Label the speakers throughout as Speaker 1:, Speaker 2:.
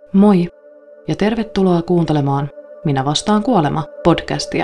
Speaker 1: Moi ja tervetuloa kuuntelemaan Minä vastaan kuolema podcastia.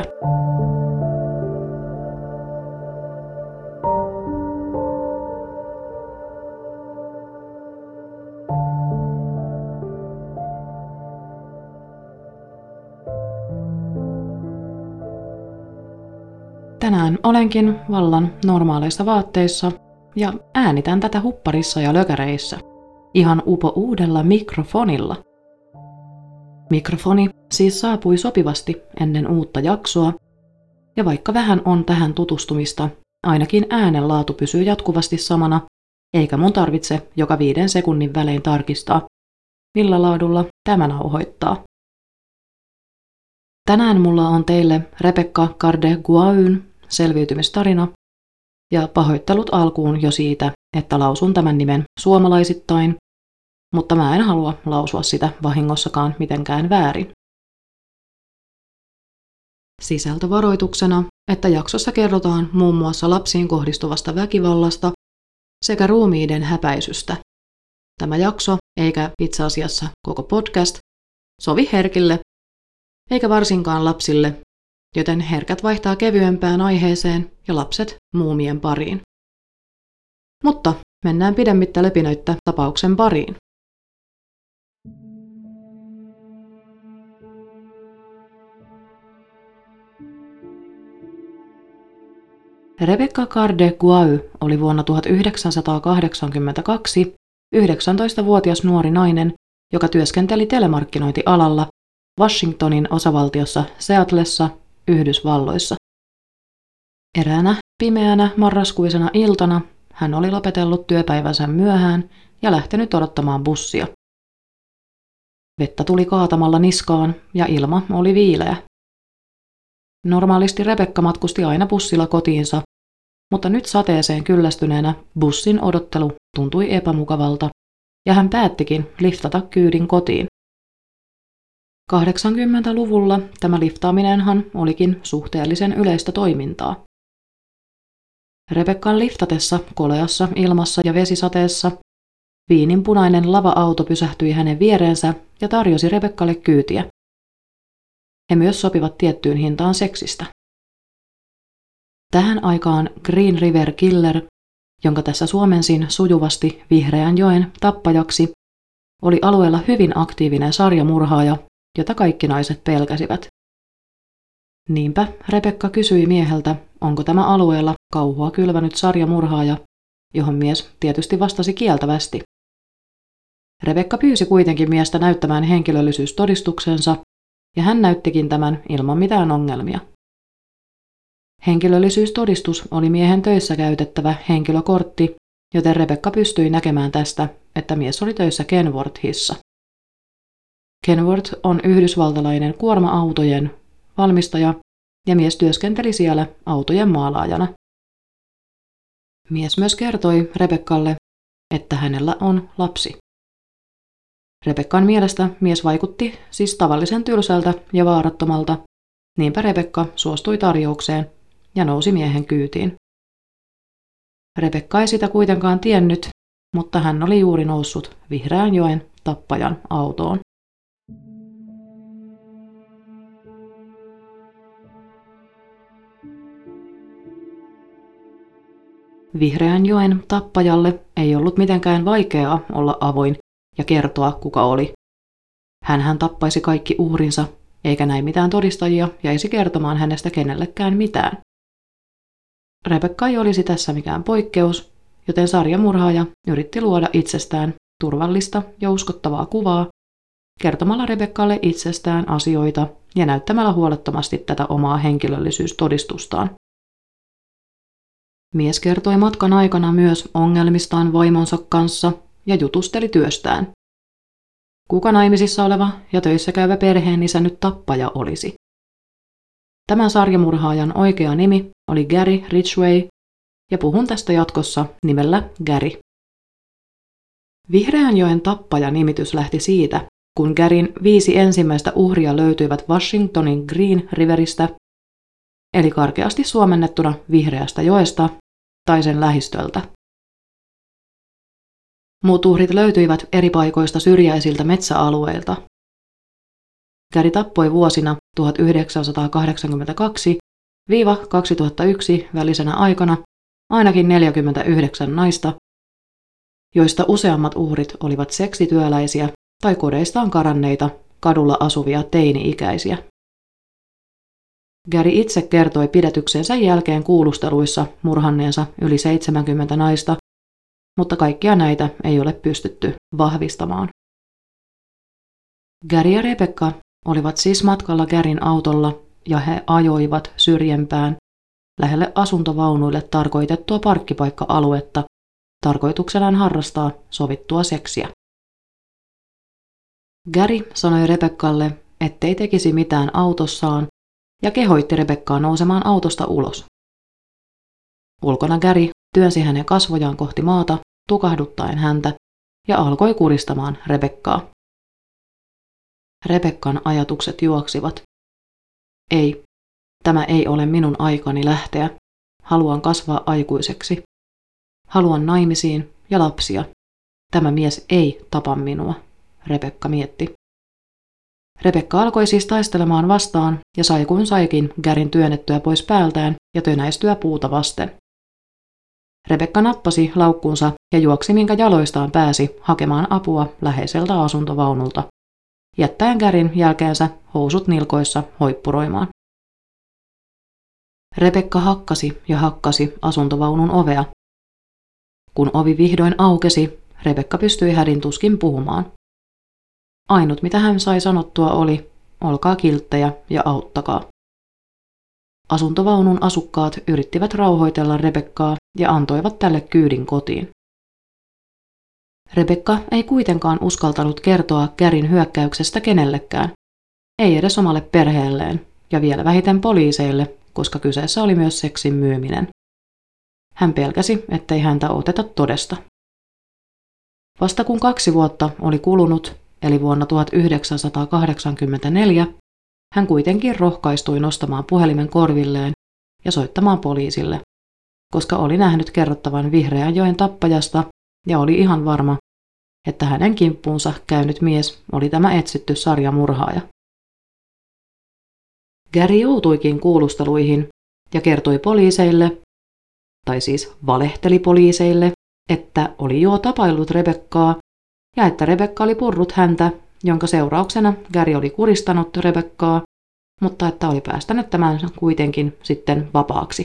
Speaker 1: Tänään olenkin vallan normaaleissa vaatteissa ja äänitän tätä hupparissa ja lökäreissä. Ihan uudella mikrofonilla. Mikrofoni siis saapui sopivasti ennen uutta jaksoa, ja vaikka vähän on tähän tutustumista, ainakin äänenlaatu pysyy jatkuvasti samana, eikä mun tarvitse joka 5 sekunnin välein tarkistaa, millä laadulla tämä nauhoittaa. Tänään mulla on teille Rebecca Cardeguayn selviytymistarina, ja pahoittelut alkuun jo siitä, että lausun tämän nimen suomalaisittain, mutta mä en halua lausua sitä vahingossakaan mitenkään väärin. Sisältövaroituksena, että jaksossa kerrotaan muun muassa lapsiin kohdistuvasta väkivallasta sekä ruumiiden häpäisystä. Tämä jakso, eikä itse asiassa koko podcast, sovi herkille, eikä varsinkaan lapsille, joten herkät vaihtaa kevyempään aiheeseen ja lapset muumien pariin. Mutta mennään pidemmittä löpinöittä tapauksen pariin. Rebecca Cardeguay oli vuonna 1982 19-vuotias nuori nainen, joka työskenteli telemarkkinointialalla Washingtonin osavaltiossa Seattlessa, Yhdysvalloissa. Eräänä pimeänä marraskuisena iltana hän oli lopetellut työpäivänsä myöhään ja lähtenyt odottamaan bussia. Vettä tuli kaatamalla niskaan ja ilma oli viileä. Normaalisti Rebecca matkusti aina bussilla kotiinsa, mutta nyt sateeseen kyllästyneenä bussin odottelu tuntui epämukavalta ja hän päättikin liftata kyydin kotiin. 80-luvulla tämä liftaaminenhan olikin suhteellisen yleistä toimintaa. Rebeccan liftatessa koleassa ilmassa ja vesisateessa viininpunainen lava-auto pysähtyi hänen viereensä ja tarjosi Rebeccalle kyytiä. He myös sopivat tiettyyn hintaan seksistä. Tähän aikaan Green River Killer, jonka tässä suomensin sujuvasti Vihreänjoen tappajaksi, oli alueella hyvin aktiivinen sarjamurhaaja, jota kaikki naiset pelkäsivät. Niinpä Rebecca kysyi mieheltä, onko tämä alueella kauhua kylvänyt sarjamurhaaja, johon mies tietysti vastasi kieltävästi. Rebecca pyysi kuitenkin miestä näyttämään henkilöllisyystodistuksensa, ja hän näyttikin tämän ilman mitään ongelmia. Henkilöllisyystodistus oli miehen töissä käytettävä henkilökortti, joten Rebecca pystyi näkemään tästä, että mies oli töissä Kenworthissa. Kenworth on yhdysvaltalainen kuorma-autojen valmistaja, ja mies työskenteli siellä autojen maalaajana. Mies myös kertoi Rebeccalle, että hänellä on lapsi. Rebeccan mielestä mies vaikutti siis tavallisen tylsältä ja vaarattomalta, niinpä Rebecca suostui tarjoukseen ja nousi miehen kyytiin. Rebecca ei sitä kuitenkaan tiennyt, mutta hän oli juuri noussut Vihreänjoen tappajan autoon. Vihreänjoen tappajalle ei ollut mitenkään vaikeaa olla avoin ja kertoa, kuka oli. Hänhän tappaisi kaikki uhrinsa, eikä näin mitään todistajia jäisi kertomaan hänestä kenellekään mitään. Rebecca ei olisi tässä mikään poikkeus, joten sarjamurhaaja yritti luoda itsestään turvallista ja uskottavaa kuvaa, kertomalla Rebeccalle itsestään asioita ja näyttämällä huolettomasti tätä omaa henkilöllisyystodistustaan. Mies kertoi matkan aikana myös ongelmistaan vaimonsa kanssa ja jutusteli työstään. Kuka naimisissa oleva ja töissä käyvä perheenisä nyt tappaja olisi? Tämän sarjamurhaajan oikea nimi oli Gary Ridgway, ja puhun tästä jatkossa nimellä Gary. Vihreänjoen tappaja-nimitys lähti siitä, kun Garyn 5 ensimmäistä uhria löytyivät Washingtonin Green Riveristä, eli karkeasti suomennettuna Vihreästä joesta tai sen lähistöltä. Muut uhrit löytyivät eri paikoista syrjäisiltä metsäalueilta. Gary tappoi vuosina 1982–2001 välisenä aikana ainakin 49 naista, joista useammat uhrit olivat seksityöläisiä tai kodeistaan karanneita kadulla asuvia teini-ikäisiä. Gary itse kertoi pidätyksensä jälkeen kuulusteluissa murhanneensa yli 70 naista, mutta kaikkia näitä ei ole pystytty vahvistamaan. Gary ja Rebecca olivat siis matkalla Garyn autolla ja he ajoivat syrjempään lähelle asuntovaunuille tarkoitettua parkkipaikka-aluetta tarkoituksenaan harrastaa sovittua seksiä. Gary sanoi Rebeccalle, ettei tekisi mitään autossaan ja kehoitti Rebeccaa nousemaan autosta ulos. Ulkona Gary työnsi hänen kasvojaan kohti maata tukahduttaen häntä ja alkoi kuristamaan Rebeccaa. Rebeccan ajatukset juoksivat. Ei, tämä ei ole minun aikani lähteä. Haluan kasvaa aikuiseksi. Haluan naimisiin ja lapsia. Tämä mies ei tapa minua, Rebecca mietti. Rebecca alkoi siis taistelemaan vastaan ja sai kuin saikin Garyn työnnettyä pois päältään ja tönäistyä puuta vasten. Rebecca nappasi laukkunsa ja juoksi minkä jaloistaan pääsi hakemaan apua läheiseltä asuntovaunulta, jättäen Garyn jälkeensä housut nilkoissa hoippuroimaan. Rebecca hakkasi ja hakkasi asuntovaunun ovea. Kun ovi vihdoin aukesi, Rebecca pystyi hädin tuskin puhumaan. Ainut mitä hän sai sanottua oli, olkaa kilttejä ja auttakaa. Asuntovaunun asukkaat yrittivät rauhoitella Rebeccaa ja antoivat tälle kyydin kotiin. Rebecca ei kuitenkaan uskaltanut kertoa Garyn hyökkäyksestä kenellekään, ei edes omalle perheelleen ja vielä vähiten poliiseille, koska kyseessä oli myös seksin myyminen. Hän pelkäsi, ettei häntä oteta todesta. Vasta kun 2 vuotta oli kulunut, eli vuonna 1984, hän kuitenkin rohkaistui nostamaan puhelimen korvilleen ja soittamaan poliisille, koska oli nähnyt kerrottavan Vihreänjoen tappajasta ja oli ihan varma, että hänen kimppuunsa käynyt mies oli tämä etsitty sarjamurhaaja. Gary joutuikin kuulusteluihin ja kertoi poliiseille, tai siis valehteli poliiseille, että oli jo tapaillut Rebeccaa ja että Rebecca oli purrut häntä, jonka seurauksena Gary oli kuristanut Rebeccaa, mutta että oli päästänyt tämän kuitenkin sitten vapaaksi.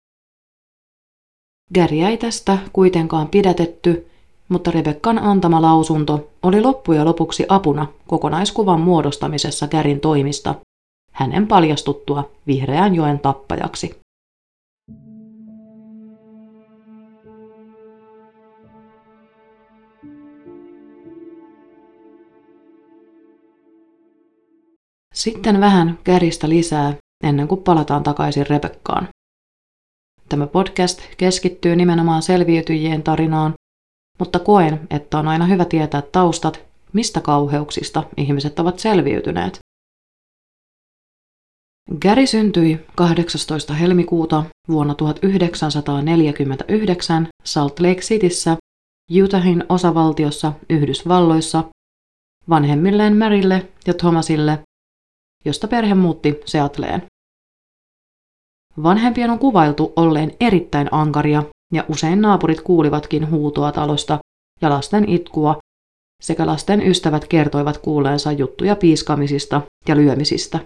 Speaker 1: Gary ei tästä kuitenkaan pidätetty, mutta Rebeccan antama lausunto oli loppujen lopuksi apuna kokonaiskuvan muodostamisessa Garyn toimista, hänen paljastuttua Vihreänjoen tappajaksi. Sitten vähän Garystä lisää ennen kuin palataan takaisin Rebeccaan. Tämä podcast keskittyy nimenomaan selviytyjien tarinaan, mutta koen, että on aina hyvä tietää taustat, mistä kauheuksista ihmiset ovat selviytyneet. Gary syntyi 18. helmikuuta vuonna 1949 Salt Lake Cityssä, Utahin osavaltiossa Yhdysvalloissa, vanhemmilleen Marylle ja Thomasille, josta perhe muutti Seattleen. Vanhempien on kuvailtu olleen erittäin ankaria ja usein naapurit kuulivatkin huutoa talosta ja lasten itkua, sekä lasten ystävät kertoivat kuulleensa juttuja piiskaamisista ja lyömisistä.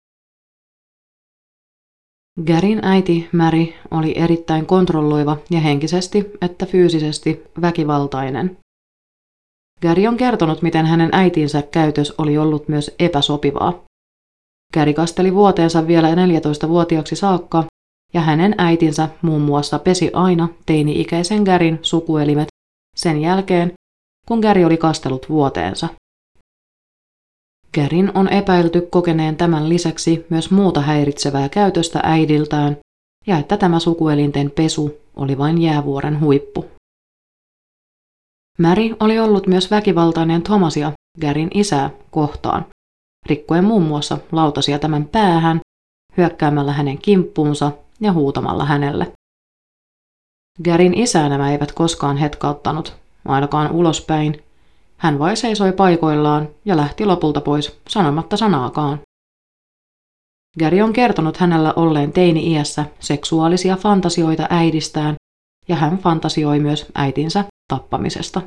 Speaker 1: Garyn äiti Mary oli erittäin kontrolloiva ja henkisesti että fyysisesti väkivaltainen. Gary on kertonut, miten hänen äitinsä käytös oli ollut myös epäsopivaa. Gary kasteli vuoteensa vielä 14-vuotiaaksi saakka, ja hänen äitinsä muun muassa pesi aina teini-ikäisen Garyn sukuelimet sen jälkeen, kun Gary oli kastellut vuoteensa. Garyn on epäilty kokeneen tämän lisäksi myös muuta häiritsevää käytöstä äidiltään, ja että tämä sukuelinten pesu oli vain jäävuoren huippu. Mary oli ollut myös väkivaltainen Thomasia, Garyn isää, kohtaan, rikkoen muun muassa lautasia tämän päähän, hyökkäämällä hänen kimppuunsa ja huutamalla hänelle. Garyn isää nämä eivät koskaan hetkauttanut, ainakaan ulospäin, hän vain seisoi paikoillaan ja lähti lopulta pois sanomatta sanaakaan. Gary on kertonut hänellä olleen teini-iässä seksuaalisia fantasioita äidistään ja hän fantasioi myös äitinsä tappamisesta.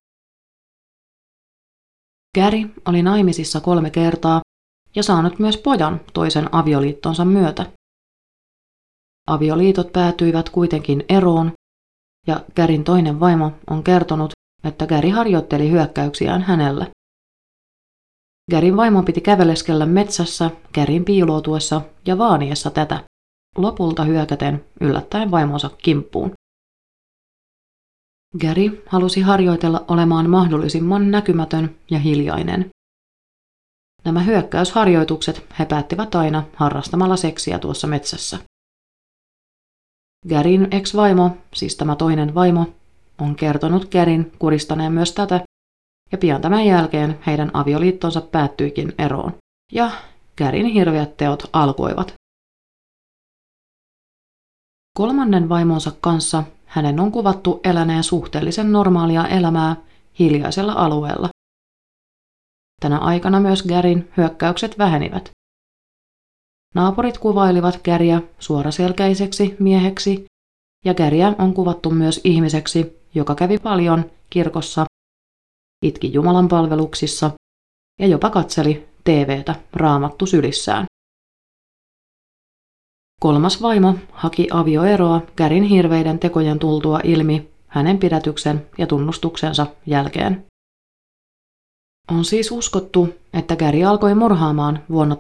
Speaker 1: Gary oli naimisissa 3 kertaa ja saanut myös pojan toisen avioliittonsa myötä. Avioliitot päätyivät kuitenkin eroon ja Garyn toinen vaimo on kertonut, että Gary harjoitteli hyökkäyksiään hänelle. Garyn vaimon piti käveleskellä metsässä Garyn piiloutuessa ja vaaniessa tätä, lopulta hyökäten yllättäen vaimonsa kimppuun. Gary halusi harjoitella olemaan mahdollisimman näkymätön ja hiljainen. Nämä hyökkäysharjoitukset he päättivät aina harrastamalla seksiä tuossa metsässä. Garyn ex-vaimo, siis tämä toinen vaimo, on kertonut Garyn kuristaneen myös tätä, ja pian tämän jälkeen heidän avioliittonsa päättyikin eroon, ja Garyn hirveät teot alkoivat. 3. vaimonsa kanssa hänen on kuvattu eläneen suhteellisen normaalia elämää hiljaisella alueella. Tänä aikana myös Garyn hyökkäykset vähenivät. Naapurit kuvailivat Garyä suoraselkäiseksi mieheksi, ja Garyä on kuvattu myös ihmiseksi, joka kävi paljon kirkossa, itki Jumalan palveluksissa ja jopa katseli TV:tä raamattu sylissään. 3. vaimo haki avioeroa Garyn hirveiden tekojen tultua ilmi hänen pidätyksen ja tunnustuksensa jälkeen. On siis uskottu, että Gary alkoi murhaamaan vuonna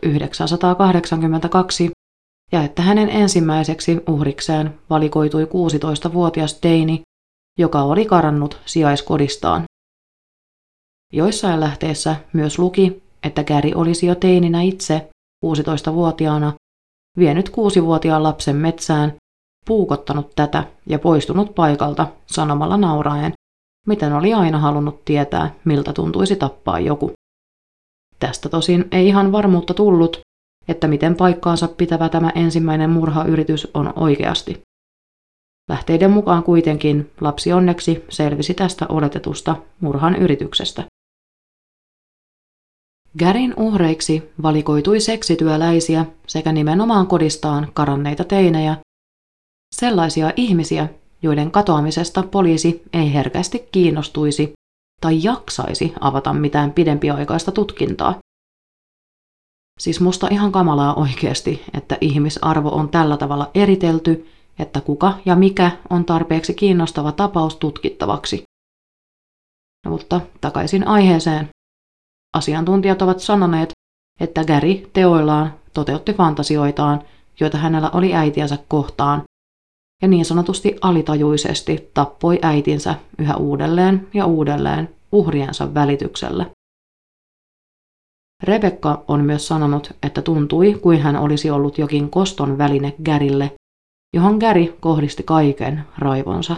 Speaker 1: 1982 ja että hänen ensimmäiseksi uhrikseen valikoitui 16-vuotias teini, joka oli karannut sijaiskodistaan. Joissain lähteissä myös luki, että Gary olisi jo teininä itse 16-vuotiaana vienyt 6-vuotiaan lapsen metsään, puukottanut tätä ja poistunut paikalta sanomalla nauraen, miten oli aina halunnut tietää, miltä tuntuisi tappaa joku. Tästä tosin ei ihan varmuutta tullut, että miten paikkaansa pitävä tämä ensimmäinen murhayritys on oikeasti. Lähteiden mukaan kuitenkin lapsi onneksi selvisi tästä oletetusta murhan yrityksestä. Garyn uhreiksi valikoitui seksityöläisiä sekä nimenomaan kodistaan karanneita teinejä, sellaisia ihmisiä, joiden katoamisesta poliisi ei herkästi kiinnostuisi tai jaksaisi avata mitään pidempiaikaista tutkintaa. Siis musta ihan kamalaa oikeasti, että ihmisarvo on tällä tavalla eritelty, että kuka ja mikä on tarpeeksi kiinnostava tapaus tutkittavaksi. No, mutta takaisin aiheeseen. Asiantuntijat ovat sanoneet, että Gary teoillaan toteutti fantasioitaan, joita hänellä oli äitiänsä kohtaan, ja niin sanotusti alitajuisesti tappoi äitinsä yhä uudelleen ja uudelleen uhriensa välityksellä. Rebecca on myös sanonut, että tuntui kuin hän olisi ollut jokin koston väline Garylle, johon Gary kohdisti kaiken raivonsa.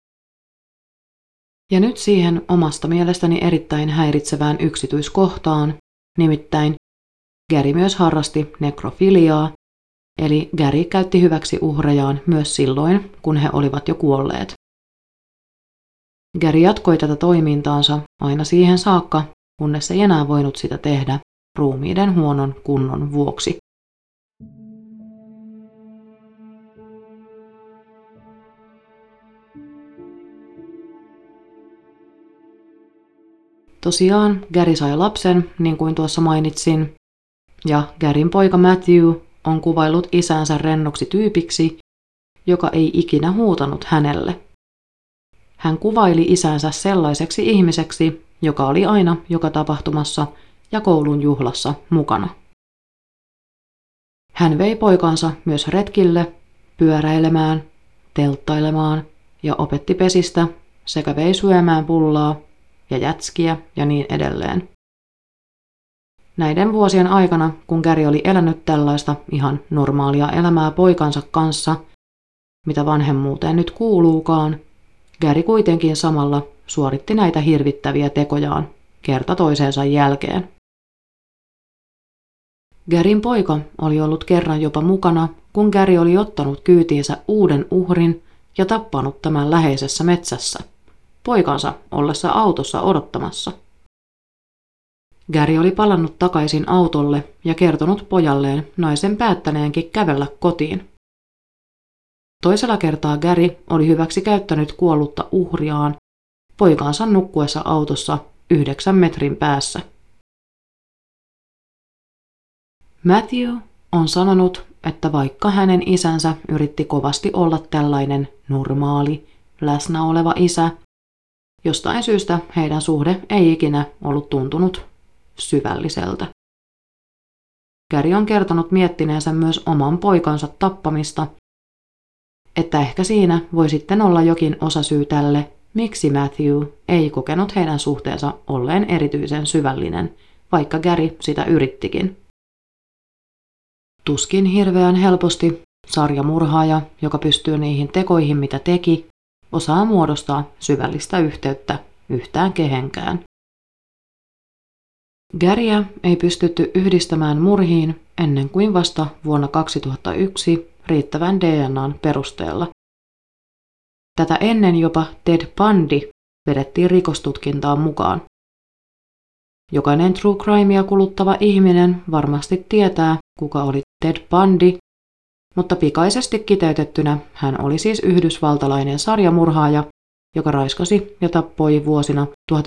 Speaker 1: Ja nyt siihen omasta mielestäni erittäin häiritsevään yksityiskohtaan, nimittäin Gary myös harrasti nekrofiliaa, eli Gary käytti hyväksi uhrejaan myös silloin, kun he olivat jo kuolleet. Gary jatkoi tätä toimintaansa aina siihen saakka, kunnes ei enää voinut sitä tehdä ruumiiden huonon kunnon vuoksi. Tosiaan Gary sai lapsen, niin kuin tuossa mainitsin, ja Garyn poika Matthew on kuvaillut isänsä rennoksi tyypiksi, joka ei ikinä huutanut hänelle. Hän kuvaili isänsä sellaiseksi ihmiseksi, joka oli aina joka tapahtumassa ja koulun juhlassa mukana. Hän vei poikansa myös retkille, pyöräilemään, telttailemaan ja opetti pesistä sekä vei syömään pullaa ja jätskiä ja niin edelleen. Näiden vuosien aikana, kun Gary oli elänyt tällaista ihan normaalia elämää poikansa kanssa, mitä vanhemmuuteen nyt kuuluukaan, Gary kuitenkin samalla suoritti näitä hirvittäviä tekojaan kerta toisensa jälkeen. Garyn poika oli ollut kerran jopa mukana, kun Gary oli ottanut kyytiinsä uuden uhrin ja tappanut tämän läheisessä metsässä, poikansa ollessa autossa odottamassa. Gary oli palannut takaisin autolle ja kertonut pojalleen naisen päättäneenkin kävellä kotiin. Toisella kertaa Gary oli hyväksi käyttänyt kuollutta uhriaan poikaansa nukkuessa autossa 9 metrin päässä. Matthew on sanonut, että vaikka hänen isänsä yritti kovasti olla tällainen normaali, läsnä oleva isä, jostain syystä heidän suhde ei ikinä ollut tuntunut syvälliseltä. Gary on kertonut miettineensä myös oman poikansa tappamista, että ehkä siinä voi sitten olla jokin osasyy tälle, miksi Matthew ei kokenut heidän suhteensa olleen erityisen syvällinen, vaikka Gary sitä yrittikin. Tuskin hirveän helposti sarjamurhaaja, joka pystyy niihin tekoihin mitä teki, osaa muodostaa syvällistä yhteyttä yhtään kehenkään. Garyä ei pystytty yhdistämään murhiin ennen kuin vasta vuonna 2001 riittävän DNAn perusteella. Tätä ennen jopa Ted Bundy vedettiin rikostutkintaan mukaan. Jokainen true crimea kuluttava ihminen varmasti tietää, kuka oli Ted Bundy, mutta pikaisesti kiteytettynä hän oli siis yhdysvaltalainen sarjamurhaaja, joka raiskasi ja tappoi vuosina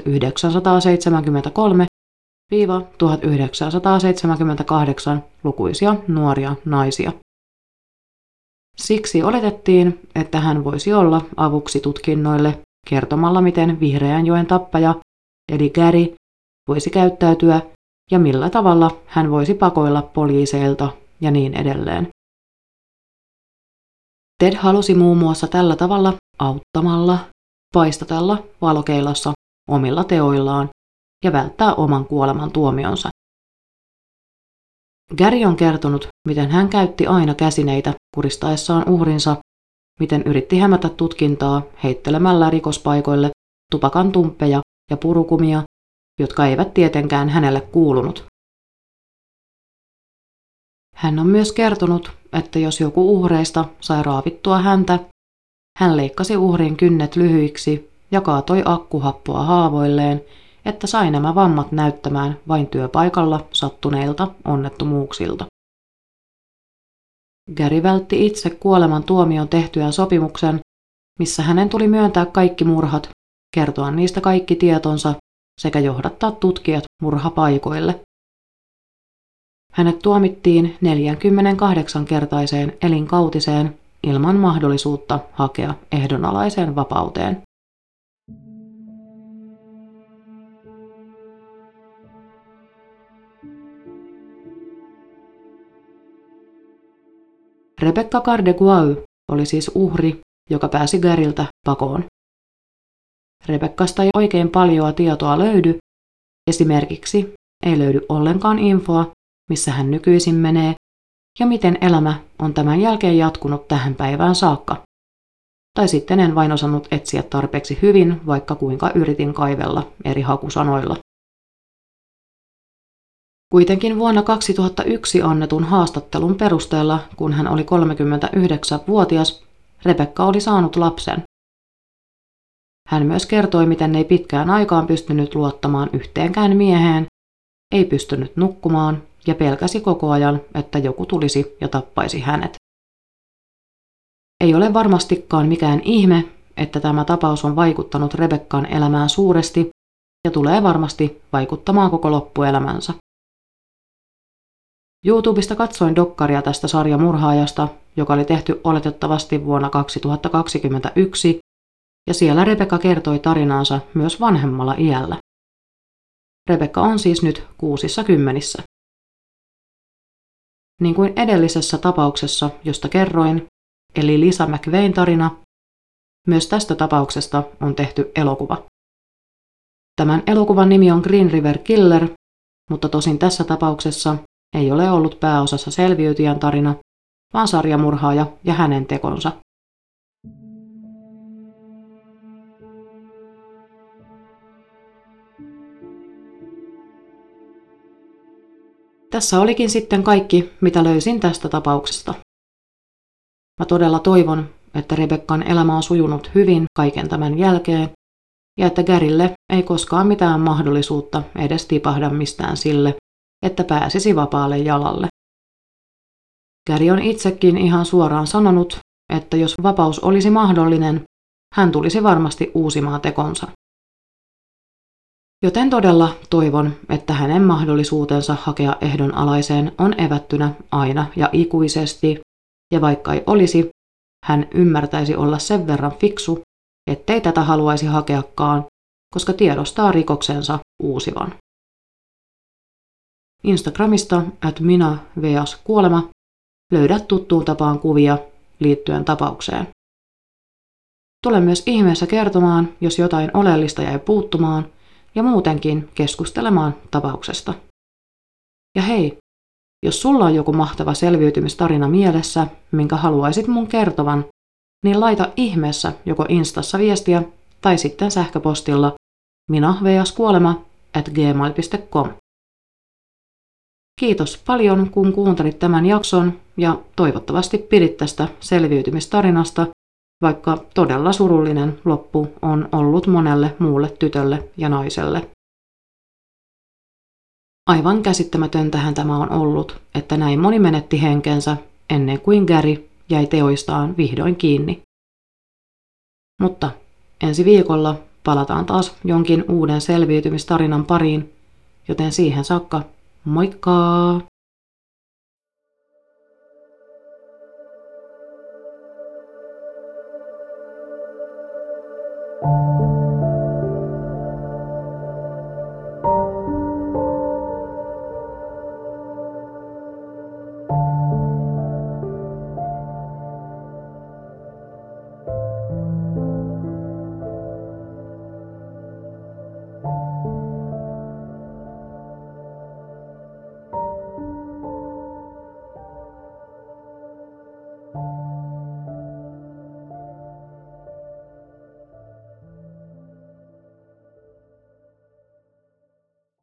Speaker 1: 1973–1978 lukuisia nuoria naisia. Siksi oletettiin, että hän voisi olla avuksi tutkinnoille kertomalla, miten Vihreänjoen tappaja, eli Gary, voisi käyttäytyä ja millä tavalla hän voisi pakoilla poliiseilta ja niin edelleen. Ted halusi muun muassa tällä tavalla auttamalla paistatella valokeilassa omilla teoillaan ja välttää oman kuoleman tuomionsa. Gary on kertonut, miten hän käytti aina käsineitä kuristaessaan uhrinsa, miten yritti hämätä tutkintaa heittelemällä rikospaikoille tupakan tumppeja ja purukumia, jotka eivät tietenkään hänelle kuulunut. Hän on myös kertonut, että jos joku uhreista sai raavittua häntä, hän leikkasi uhrin kynnet lyhyiksi ja kaatoi akkuhappoa haavoilleen, että sai nämä vammat näyttämään vain työpaikalla sattuneilta onnettomuuksilta. Gary vältti itse kuoleman tuomion tehtyään sopimuksen, missä hänen tuli myöntää kaikki murhat, kertoa niistä kaikki tietonsa sekä johdattaa tutkijat murhapaikoille. Hänet tuomittiin 48-kertaiseen elinkautiseen ilman mahdollisuutta hakea ehdonalaiseen vapauteen. Rebecca Cardeguau oli siis uhri, joka pääsi Garyltä pakoon. Rebeccasta ei oikein paljoa tietoa löydy, esimerkiksi ei löydy ollenkaan infoa, missä hän nykyisin menee ja miten elämä on tämän jälkeen jatkunut tähän päivään saakka. Tai sitten en vain osannut etsiä tarpeeksi hyvin, vaikka kuinka yritin kaivella eri hakusanoilla. Kuitenkin vuonna 2001 annetun haastattelun perusteella, kun hän oli 39-vuotias, Rebecca oli saanut lapsen. Hän myös kertoi, miten ei pitkään aikaan pystynyt luottamaan yhteenkään mieheen, ei pystynyt nukkumaan ja pelkäsi koko ajan, että joku tulisi ja tappaisi hänet. Ei ole varmastikaan mikään ihme, että tämä tapaus on vaikuttanut Rebeccan elämään suuresti ja tulee varmasti vaikuttamaan koko loppuelämänsä. YouTubesta katsoin dokkaria tästä sarjamurhaajasta, joka oli tehty oletettavasti vuonna 2021, ja siellä Rebecca kertoi tarinaansa myös vanhemmalla iällä. Rebecca on siis nyt 60. Niin kuin edellisessä tapauksessa, josta kerroin, eli Lisa McVein tarina, myös tästä tapauksesta on tehty elokuva. Tämän elokuvan nimi on Green River Killer, mutta tosin tässä tapauksessa ei ole ollut pääosassa selviytyjän tarina, vaan sarjamurhaaja ja hänen tekonsa. Tässä olikin sitten kaikki, mitä löysin tästä tapauksesta. Mä todella toivon, että Rebeccan elämä on sujunut hyvin kaiken tämän jälkeen, ja että Garylle ei koskaan mitään mahdollisuutta edes tipahda mistään sille, että pääsisi vapaalle jalalle. Gary on itsekin ihan suoraan sanonut, että jos vapaus olisi mahdollinen, hän tulisi varmasti uusimaan tekonsa. Joten todella toivon, että hänen mahdollisuutensa hakea ehdonalaiseen on evättynä aina ja ikuisesti, ja vaikka ei olisi, hän ymmärtäisi olla sen verran fiksu, ettei tätä haluaisi hakeakaan, koska tiedostaa rikoksensa uusivan. Instagramista @mina_kuolema löydät tuttuun tapaan kuvia liittyen tapaukseen. Tule myös ihmeessä kertomaan, jos jotain oleellista jäi puuttumaan, ja muutenkin keskustelemaan tapauksesta. Ja hei, jos sulla on joku mahtava selviytymistarina mielessä, minkä haluaisit mun kertovan, niin laita ihmeessä joko Instassa viestiä tai sitten sähköpostilla mina_kuolema@gmail.com. Kiitos paljon, kun kuuntelit tämän jakson ja toivottavasti pidit tästä selviytymistarinasta, vaikka todella surullinen loppu on ollut monelle muulle tytölle ja naiselle. Aivan käsittämätöntähän tämä on ollut, että näin moni menetti henkensä ennen kuin Gary jäi teoistaan vihdoin kiinni. Mutta ensi viikolla palataan taas jonkin uuden selviytymistarinan pariin, joten siihen saakka moikka!